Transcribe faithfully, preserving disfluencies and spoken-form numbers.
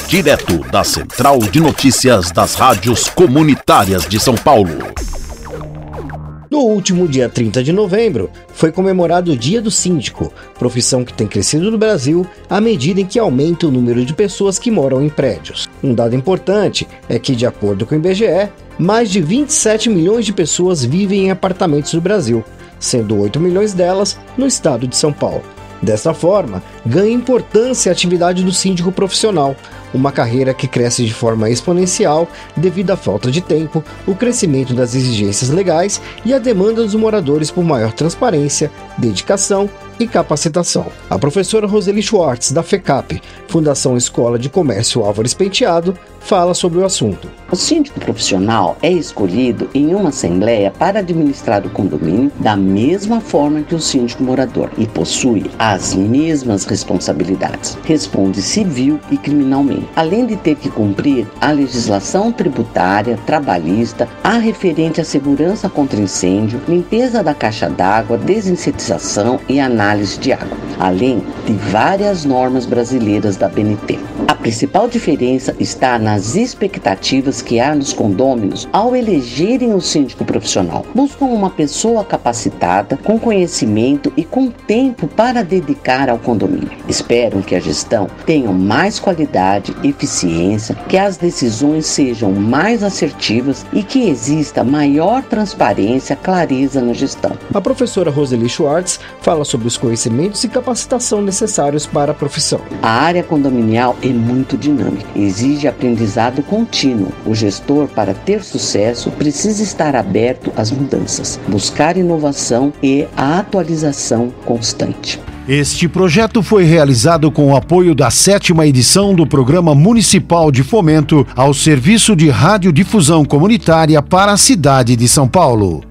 direto da Central de Notícias das Rádios Comunitárias de São Paulo. No último dia trinta de novembro, foi comemorado o Dia do Síndico, profissão que tem crescido no Brasil à medida em que aumenta o número de pessoas que moram em prédios. Um dado importante é que, de acordo com o I B G E, mais de vinte e sete milhões de pessoas vivem em apartamentos no Brasil, sendo oito milhões delas no estado de São Paulo. Dessa forma, ganha importância a atividade do síndico profissional, uma carreira que cresce de forma exponencial devido à falta de tempo, o crescimento das exigências legais e a demanda dos moradores por maior transparência, dedicação e capacitação. A professora Roseli Schwartz, da FECAP, Fundação Escola de Comércio Álvares Penteado, fala sobre o assunto. O síndico profissional é escolhido em uma assembleia para administrar o condomínio da mesma forma que o síndico morador e possui as mesmas responsabilidades. Responde civil e criminalmente, além de ter que cumprir a legislação tributária, trabalhista, a referente à segurança contra incêndio, limpeza da caixa d'água, desinsetização e análise de água, além de várias normas brasileiras da B N T. A principal diferença está nas expectativas que há nos condôminos ao elegerem o síndico profissional. Buscam uma pessoa capacitada, com conhecimento e com tempo para dedicar ao condomínio. Esperam que a gestão tenha mais qualidade, eficiência, que as decisões sejam mais assertivas e que exista maior transparência, clareza na gestão. A professora Roseli Schwartz fala sobre os conhecimentos e capacitação necessários para a profissão. A área condominial é muito dinâmica, exige aprendizado contínuo. O gestor, para ter sucesso, precisa estar aberto às mudanças, buscar inovação e a atualização constante. Este projeto foi realizado com o apoio da sétima edição do Programa Municipal de Fomento ao Serviço de Radiodifusão Comunitária para a cidade de São Paulo.